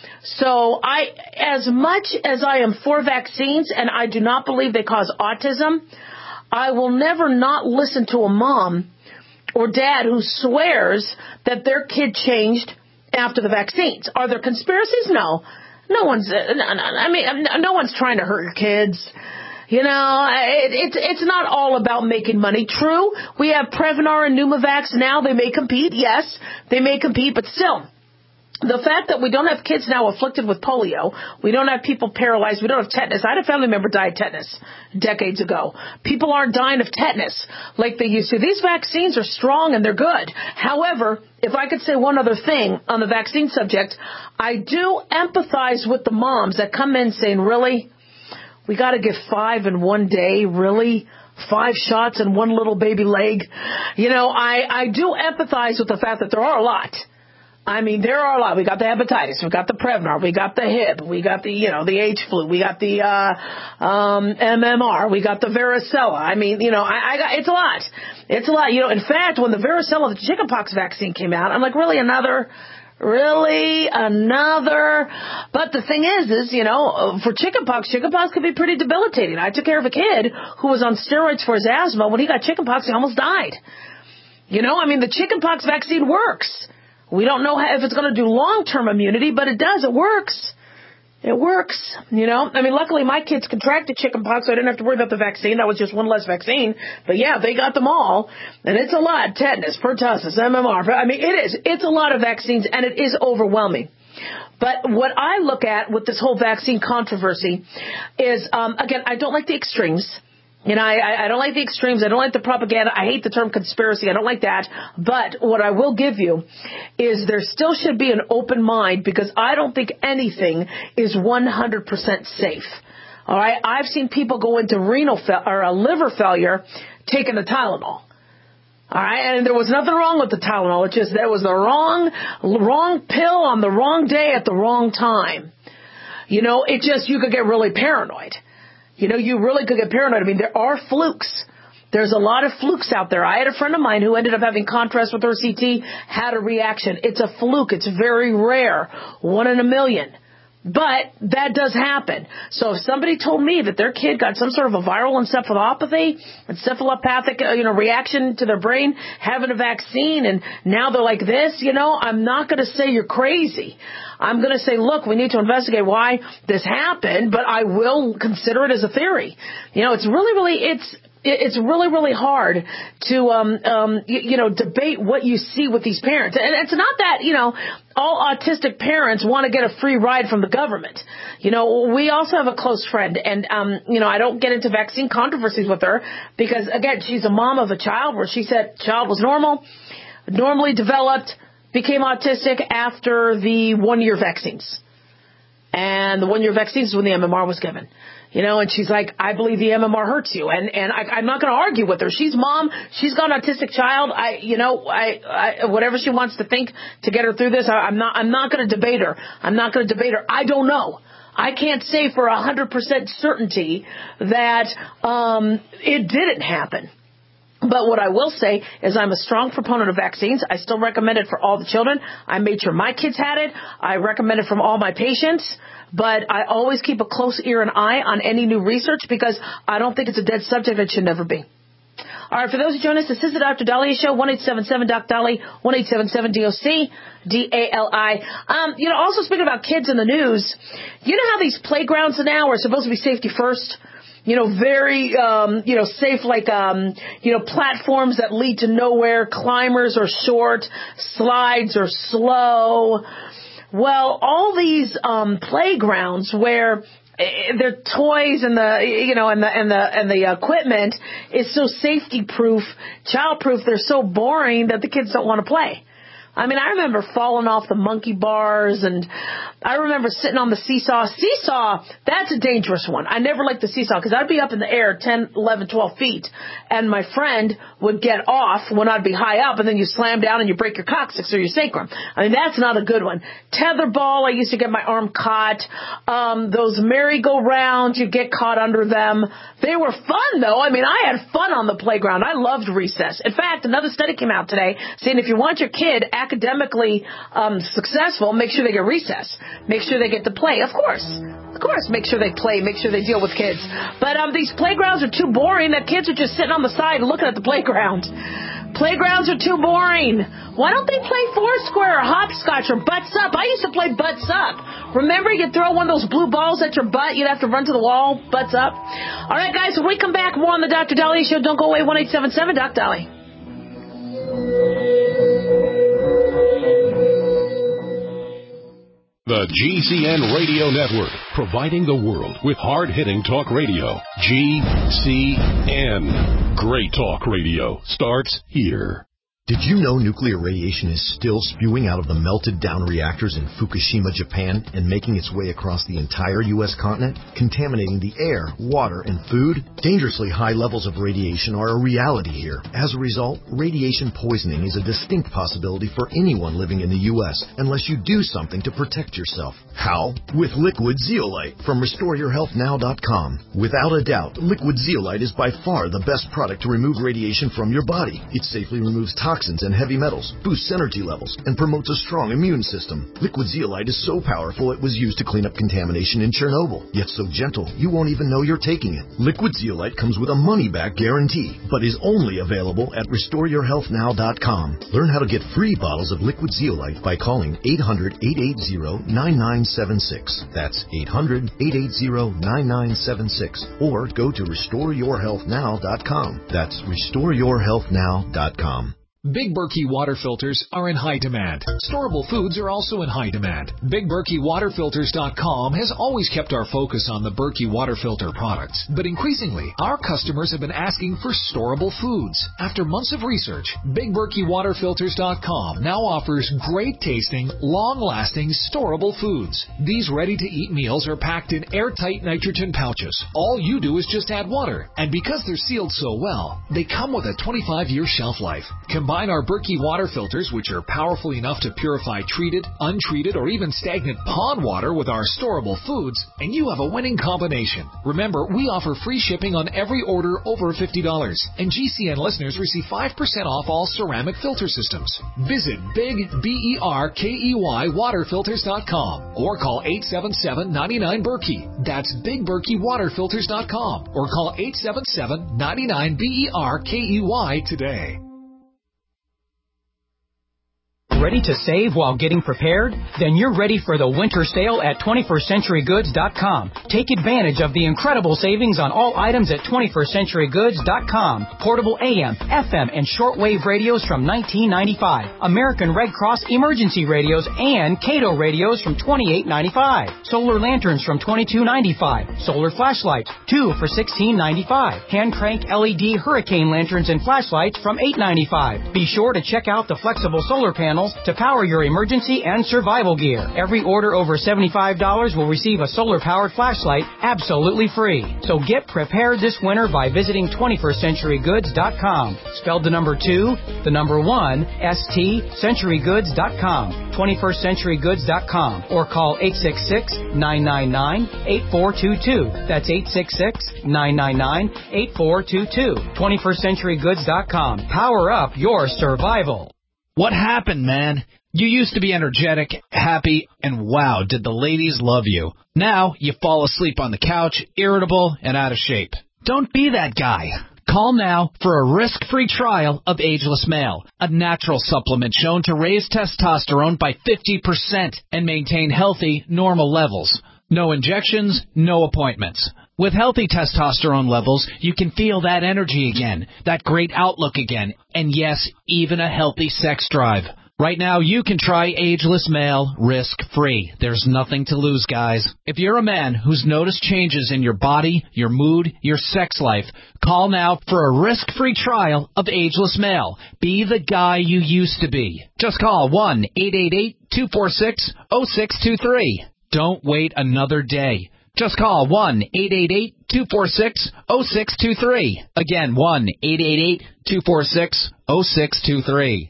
So I, as much as I am for vaccines, and I do not believe they cause autism, I will never not listen to a mom or dad who swears that their kid changed after the vaccines. Are there conspiracies? No. No one's, I mean, no one's trying to hurt your kids. You know, it, it's it's not all about making money. True, we have Prevnar and Pneumovax now. They may compete. Yes, they may compete, but still. The fact that we don't have kids now afflicted with polio, we don't have people paralyzed, we don't have tetanus. I had a family member die of tetanus decades ago. People aren't dying of tetanus like they used to. These vaccines are strong and they're good. However, if I could say one other thing on the vaccine subject, I do empathize with the moms that come in saying, really? We got to give five in one day? Really? Five shots in one little baby leg? You know, I, I do empathize with the fact that there are a lot. I mean, there are a lot. We got the hepatitis. We got the Prevnar. We got the Hib. We got the, you know, the H flu. We got the uh, um, M M R. We got the varicella. I mean, you know, I, I got, it's a lot. It's a lot. You know, in fact, when the varicella, the chickenpox vaccine came out, I'm like, really another? Really another? But the thing is, is, you know, for chickenpox, chickenpox could be pretty debilitating. I took care of a kid who was on steroids for his asthma. When he got chickenpox, he almost died. You know, I mean, the chickenpox vaccine works. We don't know how, if it's going to do long-term immunity, but it does. It works. It works. You know, I mean, luckily my kids contracted chickenpox, so I didn't have to worry about the vaccine. That was just one less vaccine. But yeah, they got them all. And it's a lot. Tetanus, pertussis, M M R. I mean, it is. It's a lot of vaccines, and it is overwhelming. But what I look at with this whole vaccine controversy is, um, again, I don't like the extremes. You know, I, I don't like the extremes. I don't like the propaganda. I hate the term conspiracy. I don't like that. But what I will give you is there still should be an open mind, because I don't think anything is one hundred percent safe. All right? I've seen people go into renal fa- or a liver failure taking the Tylenol. All right? And there was nothing wrong with the Tylenol. It just, there was the wrong, wrong pill on the wrong day at the wrong time. You know, it just, you could get really paranoid. You know, you really could get paranoid. I mean, there are flukes. There's a lot of flukes out there. I had a friend of mine who ended up having contrast with her C T, had a reaction. It's a fluke. It's very rare. One in a million. But that does happen. So if somebody told me that their kid got some sort of a viral encephalopathy, encephalopathic, uh, you know, reaction to their brain, having a vaccine, and now they're like this, you know, I'm not going to say you're crazy. I'm going to say, look, we need to investigate why this happened, but I will consider it as a theory. You know, it's really, really, it's, it's really, really hard to, um, um, you, you know, debate what you see with these parents. And it's not that, you know, all autistic parents want to get a free ride from the government. You know, we also have a close friend, and, um, you know, I don't get into vaccine controversies with her because, again, she's a mom of a child where she said child was normal, normally developed, became autistic after the one-year vaccines. And the one-year vaccines is when the M M R was given. You know, and she's like, I believe the M M R hurts you. And, and I, I'm not going to argue with her. She's mom. She's got an autistic child. I, you know, I, I, whatever she wants to think to get her through this, I, I'm not, I'm not going to debate her. I'm not going to debate her. I don't know. I can't say for a hundred percent certainty that, um, it didn't happen. But what I will say is I'm a strong proponent of vaccines. I still recommend it for all the children. I made sure my kids had it. I recommend it from all my patients. But I always keep a close ear and eye on any new research because I don't think it's a dead subject. It should never be. All right, for those who join us, this is the Doctor Daliah Show, one eight seven seven Doc Dolly, one eight seven seven D O C, D A L I. Um, you know, also speaking about kids in the news, you know how these playgrounds now are supposed to be safety first? You know, very, um, you know, safe, like, um, you know, platforms that lead to nowhere, climbers are short, slides are slow. Well, all these, um, playgrounds where their toys and the, you know, and the, and the, and the equipment is so safety proof, child proof, they're so boring that the kids don't want to play. I mean, I remember falling off the monkey bars, and I remember sitting on the seesaw. Seesaw, that's a dangerous one. I never liked the seesaw because I'd be up in the air ten, eleven, twelve feet, and my friend would get off when I'd be high up, and then you slam down and you break your coccyx or your sacrum. I mean, that's not a good one. Tetherball, I used to get my arm caught. Um, those merry-go-rounds, you get caught under them. They were fun, though. I mean, I had fun on the playground. I loved recess. In fact, another study came out today saying if you want your kid academically um, successful, make sure they get recess. Make sure they get to play. Of course. Of course, make sure they play. Make sure they deal with kids. But um, these playgrounds are too boring that kids are just sitting on the side looking at the playground. Playgrounds are too boring. Why don't they play Foursquare or hopscotch or butts up? I used to play butts up. Remember, you'd throw one of those blue balls at your butt. You'd have to run to the wall, butts up. All right, guys, when we come back, more on the Doctor Daliah Show. Don't go away, one eight seven seven Doc Dolly. The G C N Radio Network, providing the world with hard-hitting talk radio. G C N. Great talk radio starts here. Did you know nuclear radiation is still spewing out of the melted-down reactors in Fukushima, Japan, and making its way across the entire U S continent, contaminating the air, water, and food? Dangerously high levels of radiation are a reality here. As a result, radiation poisoning is a distinct possibility for anyone living in the U S unless you do something to protect yourself. How? With Liquid Zeolite from Restore Your Health Now dot com. Without a doubt, Liquid Zeolite is by far the best product to remove radiation from your body. It safely removes toxins toxins and heavy metals, boosts energy levels, and promotes a strong immune system. Liquid Zeolite is so powerful it was used to clean up contamination in Chernobyl, yet so gentle you won't even know you're taking it. Liquid Zeolite comes with a money-back guarantee, but is only available at Restore Your Health Now dot com. Learn how to get free bottles of Liquid Zeolite by calling eight hundred, eight eight zero, nine nine seven six. That's eight hundred, eight eight zero, nine nine seven six. Or go to Restore Your Health Now dot com. That's Restore Your Health Now dot com. Big Berkey water filters are in high demand. Storable foods are also in high demand. Big Berkey Water Filters dot com has always kept our focus on the Berkey water filter products, but increasingly, our customers have been asking for storable foods. After months of research, Big Berkey Water Filters dot com now offers great-tasting, long-lasting, storable foods. These ready-to-eat meals are packed in airtight nitrogen pouches. All you do is just add water, and because they're sealed so well, they come with a twenty-five year shelf life. Combine Combine our Berkey water filters, which are powerful enough to purify treated, untreated, or even stagnant pond water with our storable foods, and you have a winning combination. Remember, we offer free shipping on every order over fifty dollars, and G C N listeners receive five percent off all ceramic filter systems. Visit Big B E R K E Y water filters dot com or call eight seven seven, nine nine, Berkey. That's Big Berkey water filters dot com or call eight seven seven, nine nine, B E R K E Y today. Ready to save while getting prepared? Then you're ready for the winter sale at twenty-first century goods dot com. Take advantage of the incredible savings on all items at twenty-first century goods dot com. Portable A M, F M, and shortwave radios from nineteen ninety-five. American Red Cross emergency radios and Cato radios from twenty-eight ninety-five. Solar lanterns from twenty-two ninety-five. Solar flashlights, two for sixteen ninety-five. Hand crank L E D hurricane lanterns and flashlights from eight ninety-five. Be sure to check out the flexible solar panels to power your emergency and survival gear. Every order over seventy-five dollars will receive a solar-powered flashlight absolutely free. So get prepared this winter by visiting twenty-first century goods dot com. Spelled the number two, the number one, S T, century goods dot com. twenty-first century goods dot com. Or call eight six six, nine nine nine, eight four two two. That's eight six six, nine nine nine, eight four two two. twenty-first century goods dot com. Power up your survival. What happened, man? You used to be energetic, happy, and wow, did the ladies love you. Now you fall asleep on the couch, irritable, and out of shape. Don't be that guy. Call now for a risk-free trial of Ageless Male, a natural supplement shown to raise testosterone by fifty percent and maintain healthy, normal levels. No injections, no appointments. With healthy testosterone levels, you can feel that energy again, that great outlook again, and yes, even a healthy sex drive. Right now, you can try Ageless Male risk-free. There's nothing to lose, guys. If you're a man who's noticed changes in your body, your mood, your sex life, call now for a risk-free trial of Ageless Male. Be the guy you used to be. Just call one eight eight eight, two four six, zero six two three. Don't wait another day. Just call one eight eight eight, two four six, zero six two three. Again, one eight eight eight, two four six, zero six two three.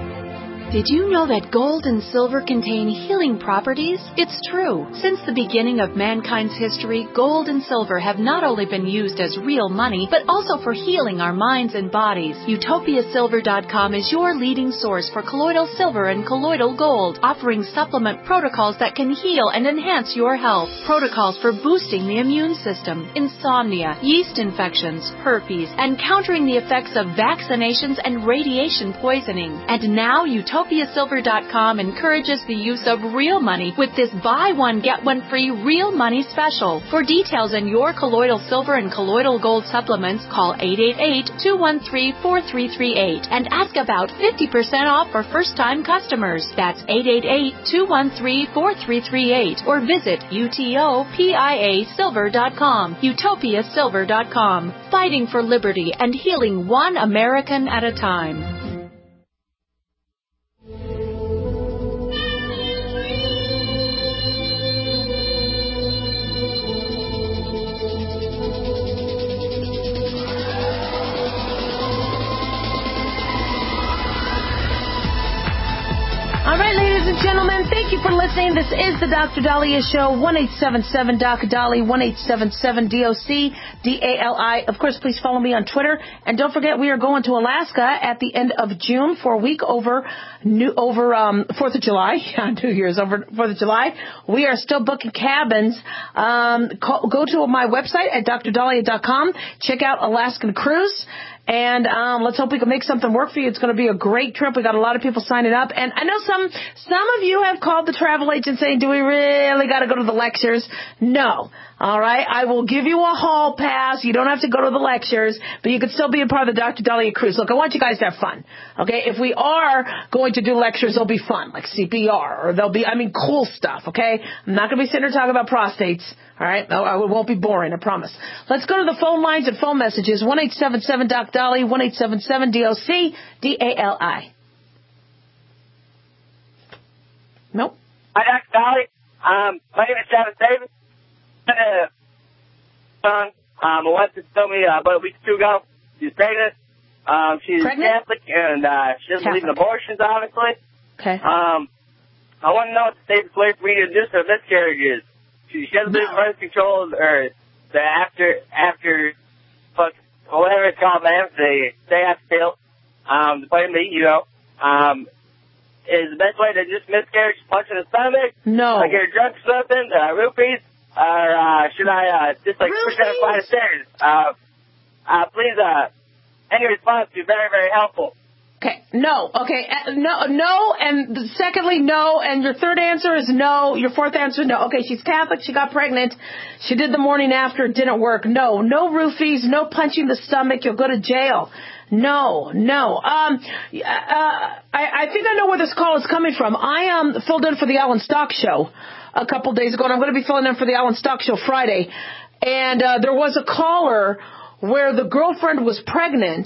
Did you know that gold and silver contain healing properties? It's true. Since the beginning of mankind's history, gold and silver have not only been used as real money, but also for healing our minds and bodies. Utopia Silver dot com is your leading source for colloidal silver and colloidal gold, offering supplement protocols that can heal and enhance your health. Protocols for boosting the immune system, insomnia, yeast infections, herpes, and countering the effects of vaccinations and radiation poisoning. And now Utopia Utopia Silver dot com encourages the use of real money with this buy one, get one free real money special. For details on your colloidal silver and colloidal gold supplements, call eight eight eight, two one three, four three three eight and ask about fifty percent off for first-time customers. That's eight eight eight, two one three, four three three eight or visit Utopia Silver dot com. Utopia Silver dot com. Fighting for liberty and healing one American at a time. All right, ladies and gentlemen, thank you for listening. This is the Doctor Daliah Show, one eight seven seven, D O C, Dali, one eight seven seven, D O C, D A L I. Of course, please follow me on Twitter. And don't forget, we are going to Alaska at the end of June for a week over New, over um, fourth of July. Yeah, New Year's over fourth of July. We are still booking cabins. Um, call, go to my website at Dr Daliah dot com. Check out Alaskan Cruise. And um, let's hope we can make something work for you. It's going to be a great trip. We got a lot of people signing up. And I know some some of you have called the travel agent saying, do we really got to go to the lectures? No. All right. I will give you a hall pass. You don't have to go to the lectures, but you can still be a part of the Doctor Daliah cruise. Look, I want you guys to have fun. Okay. If we are going to do lectures, they'll be fun, like C P R, or they'll be, I mean, cool stuff. Okay. I'm not going to be sitting here talking about prostates. All right. No, it won't be boring. I promise. Let's go to the phone lines and phone messages. one eight seven seven, D O C, Dali, one eight seven seven, D O C, D A L I. Nope. Hi, Doctor Dali. Um, my name is Travis Davis. Uh, son, um, my wife just told me uh, about a week or two ago she's pregnant. Um, she's Pregnant? Catholic, and uh, she doesn't believe in abortions, obviously. Okay. Um, I want to know what the safest way for me to induce a miscarriage is. She, she doesn't believe in birth control or the after, after, fuck, whatever it's called, man, the stay after pill, um, the plan B, you know. Um, is the best way to just miscarriage, punch in the stomach? No. Like get her drunk or something, uh, roofies? Or, uh, should I, uh, just like push her flight of stairs? Uh, uh, please, uh, any response would be very, very helpful. Okay, no, okay, uh, no, no, and secondly, no, and your third answer is no, your fourth answer, no. Okay, she's Catholic, she got pregnant, she did the morning after, it didn't work. No, no roofies, no punching the stomach, you'll go to jail. No, no. Um, uh, I, I think I know where this call is coming from. I um filled in for the Alan Stock Show a couple days ago, and I'm going to be filling in for the Alan Stock Show Friday, and uh, there was a caller where the girlfriend was pregnant,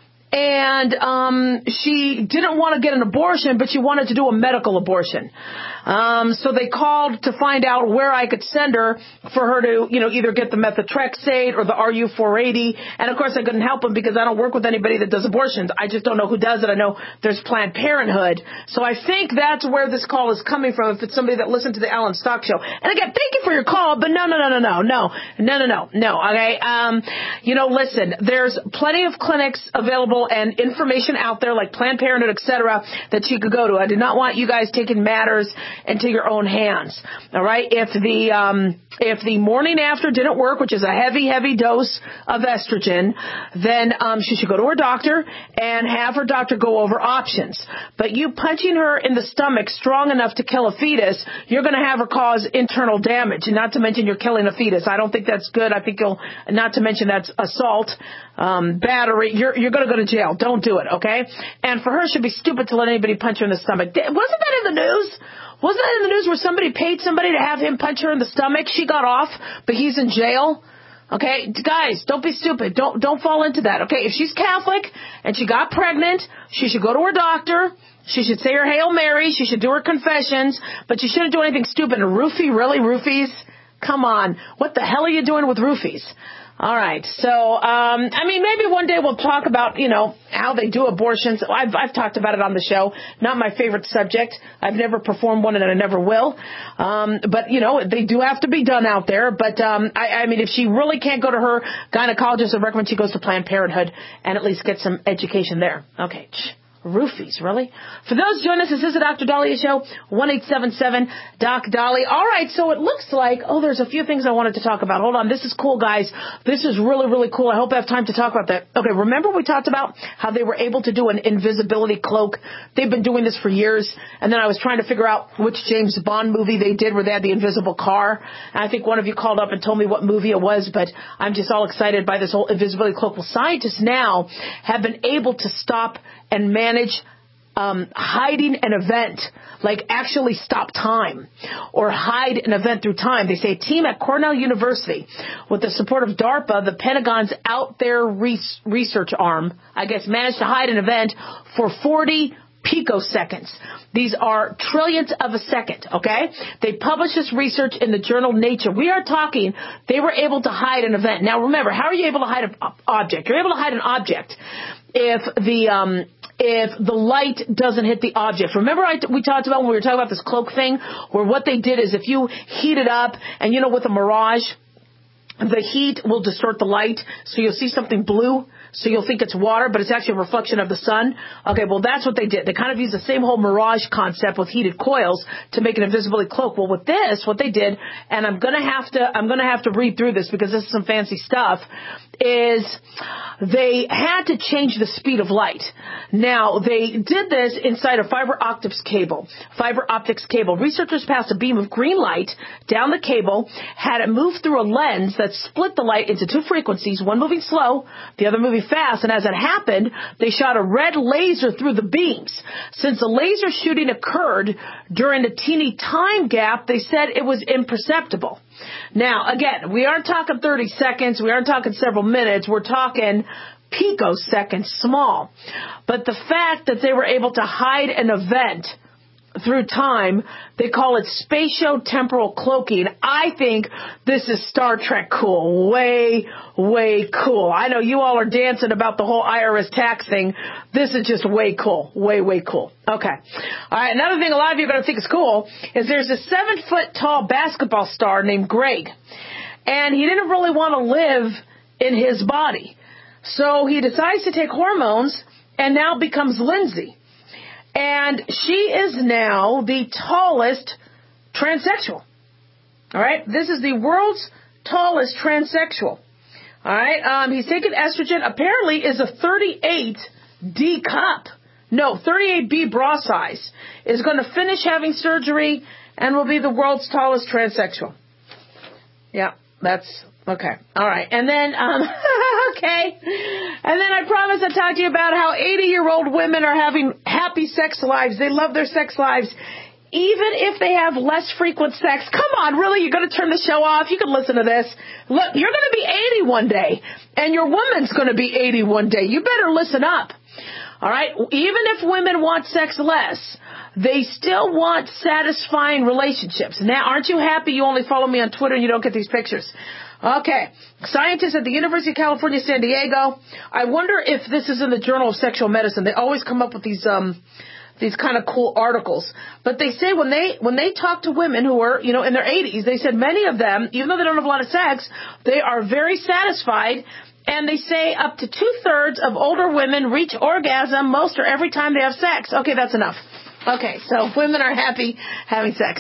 and um, she didn't want to get an abortion, but she wanted to do a medical abortion. Um, so they called to find out where I could send her for her to, you know, either get the methotrexate or the R U four eighty. And, of course, I couldn't help them because I don't work with anybody that does abortions. I just don't know who does it. I know there's Planned Parenthood. So I think that's where this call is coming from, if it's somebody that listened to the Alan Stock Show. And, again, thank you for your call, but no, no, no, no, no, no, no, no, no, no, okay? Um, you know, listen, there's plenty of clinics available and information out there like Planned Parenthood, et cetera, that you could go to. I do not want you guys taking matters into your own hands. All right. If the, um, if the morning after didn't work, which is a heavy, heavy dose of estrogen, then, um, she should go to her doctor and have her doctor go over options. But you punching her in the stomach strong enough to kill a fetus, you're going to have her cause internal damage. And not to mention you're killing a fetus. I don't think that's good. I think you'll, not to mention that's assault, um, battery. You're, you're going to go to jail. Don't do it. Okay. And for her, it should be stupid to let anybody punch her in the stomach. Wasn't that in the news? Wasn't that in the news where somebody paid somebody to have him punch her in the stomach? She got off, but he's in jail. Okay, guys, don't be stupid. Don't don't fall into that. Okay, if she's Catholic and she got pregnant, she should go to her doctor. She should say her Hail Mary. She should do her confessions, but she shouldn't do anything stupid. A roofie, really, roofies? Come on, what the hell are you doing with roofies? All right. So, um, I mean, maybe one day we'll talk about, you know, how they do abortions. I've, I've talked about it on the show. Not my favorite subject. I've never performed one and I never will. Um, but, you know, they do have to be done out there. But, um, I, I mean, if she really can't go to her gynecologist, I recommend she goes to Planned Parenthood and at least get some education there. Okay. Roofies, really? For those joining us, this is the Doctor Dahlia Show, one eight seven seven Doc Dolly. All right, so it looks like, oh, there's a few things I wanted to talk about. Hold on, this is cool, guys. This is really, really cool. I hope I have time to talk about that. Okay, remember we talked about how they were able to do an invisibility cloak? They've been doing this for years, and then I was trying to figure out which James Bond movie they did where they had the invisible car. And I think one of you called up and told me what movie it was, but I'm just all excited by this whole invisibility cloak. Well, scientists now have been able to stop and manage um, hiding an event, like actually stop time or hide an event through time. They say a team at Cornell University with the support of DARPA, the Pentagon's out there res- research arm, I guess, managed to hide an event for forty picoseconds. These are trillions of a second, okay? They published this research in the journal Nature. We are talking, they were able to hide an event. Now remember, how are you able to hide an object? You're able to hide an object if the, um, if the light doesn't hit the object. Remember I t- we talked about when we were talking about this cloak thing, where what they did is if you heat it up, and you know with a mirage, the heat will distort the light, so you'll see something blue, so you'll think it's water, but it's actually a reflection of the sun. Okay, well, that's what they did. They kind of used the same whole mirage concept with heated coils to make an invisibility cloak. Well, with this, what they did, and I'm gonna have to, I'm gonna have to read through this because this is some fancy stuff, is they had to change the speed of light. Now, they did this inside a fiber optics cable. Fiber optics cable. Researchers passed a beam of green light down the cable, had it move through a lens that split the light into two frequencies, one moving slow, the other moving fast, and as it happened, they shot a red laser through the beams. Since the laser shooting occurred during a teeny time gap, they said it was imperceptible. Now, again, we aren't talking thirty seconds, we aren't talking several minutes, we're talking picoseconds small. But the fact that they were able to hide an event through time. They call it spatiotemporal cloaking. I think this is Star Trek cool. Way, way cool. I know you all are dancing about the whole I R S tax thing. This is just way cool. Way, way cool. Okay. All right. Another thing a lot of you are going to think is cool is there's a seven-foot-tall basketball star named Greg. And he didn't really want to live in his body. So he decides to take hormones and now becomes Lindsay. And she is now the tallest transsexual. All right? This is the world's tallest transsexual. All right? Um, he's taken estrogen. Apparently is a thirty-eight D cup. No, thirty-eight B bra size. Is going to finish having surgery and will be the world's tallest transsexual. Yeah, that's... Okay. All right. And then, um, okay. And then I promised I'd talk to you about how eighty-year-old women are having happy sex lives. They love their sex lives, even if they have less frequent sex. Come on, really? You're going to turn the show off? You can listen to this. Look, you're going to be eighty one day, and your woman's going to be eighty one day. You better listen up. All right? Even if women want sex less, they still want satisfying relationships. Now, aren't you happy you only follow me on Twitter and you don't get these pictures? Okay. Scientists at the University of California, San Diego. I wonder if this is in the Journal of Sexual Medicine. They always come up with these um these kind of cool articles. But they say when they when they talk to women who are, you know, in their eighties, they said many of them, even though they don't have a lot of sex, they are very satisfied. And they say up to two-thirds of older women reach orgasm most or every time they have sex. Okay, that's enough. Okay, so women are happy having sex.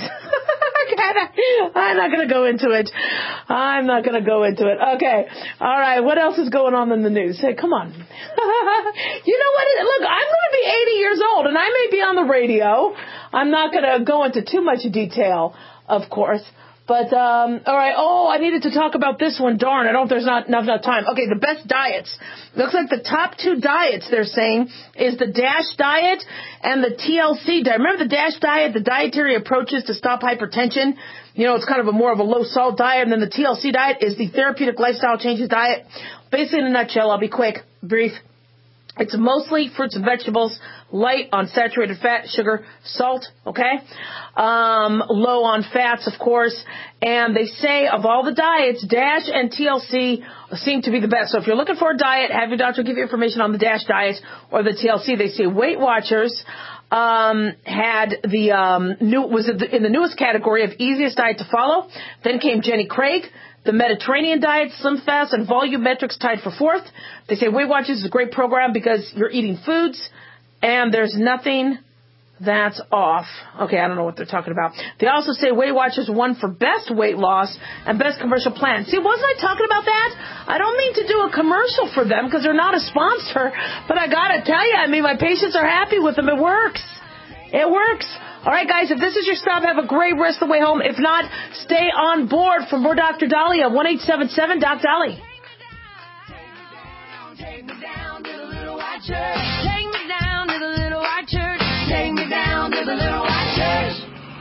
I'm not going to go into it. I'm not going to go into it. Okay. All right. What else is going on in the news? Hey, come on. You know what? Look, I'm going to be eighty years old, and I may be on the radio. I'm not going to go into too much detail, of course. But, um, all right. Oh, I needed to talk about this one. Darn, I don't know if there's not enough, enough time. Okay, the best diets. Looks like the top two diets, they're saying, is the DASH diet and the T L C diet. Remember the DASH diet, the dietary approaches to stop hypertension? You know, it's kind of a more of a low-salt diet. And then the T L C diet is the therapeutic lifestyle changes diet. Basically, in a nutshell, I'll be quick, brief. It's mostly fruits and vegetables, light on saturated fat, sugar, salt, okay? Um, low on fats, of course. And they say of all the diets, DASH and T L C seem to be the best. So if you're looking for a diet, have your doctor give you information on the DASH diet or the T L C. They say Weight Watchers um, had the um, new was in the newest category of easiest diet to follow. Then came Jenny Craig. The Mediterranean diet, Slim Fast, and Volumetrics tied for fourth. They say Weight Watchers is a great program because you're eating foods and there's nothing that's off. Okay, I don't know what they're talking about. They also say Weight Watchers won for best weight loss and best commercial plan. See, wasn't I talking about that? I don't mean to do a commercial for them because they're not a sponsor, but I got to tell you, I mean, my patients are happy with them. It works. It works. All right, guys, if this is your stop, have a great rest of the way home. If not, stay on board for more Doctor Dahlia, one eight seven seven Doc Dolly. Take me down to the little white church. Take me down to the little white church. Take me down to the little white church.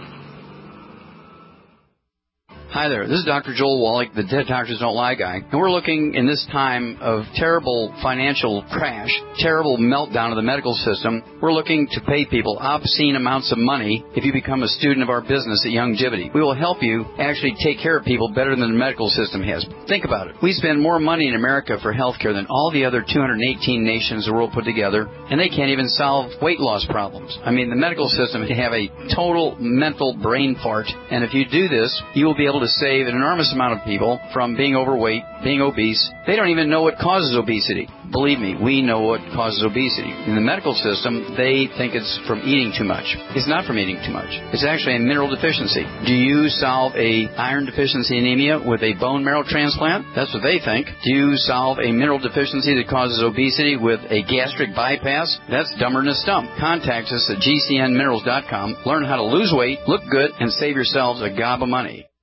Hi there, this is Doctor Joel Wallach, the Dead Doctors Don't Lie guy, and we're looking in this time of terrible financial crash, terrible meltdown of the medical system, we're looking to pay people obscene amounts of money if you become a student of our business at Youngevity. We will help you actually take care of people better than the medical system has. Think about it. We spend more money in America for health care than all the other two hundred eighteen nations of the world put together, and they can't even solve weight loss problems. I mean, the medical system can have a total mental brain fart, and if you do this, you will be able to save an enormous amount of people from being overweight, being obese. They don't even know what causes obesity. Believe me, we know what causes obesity. In the medical system, they think it's from eating too much. It's not from eating too much. It's actually a mineral deficiency. Do you solve a iron deficiency anemia with a bone marrow transplant? That's what they think. Do you solve a mineral deficiency that causes obesity with a gastric bypass? That's dumber than a stump. Contact us at G C N minerals dot com. Learn how to lose weight, look good, and save yourselves a gob of money.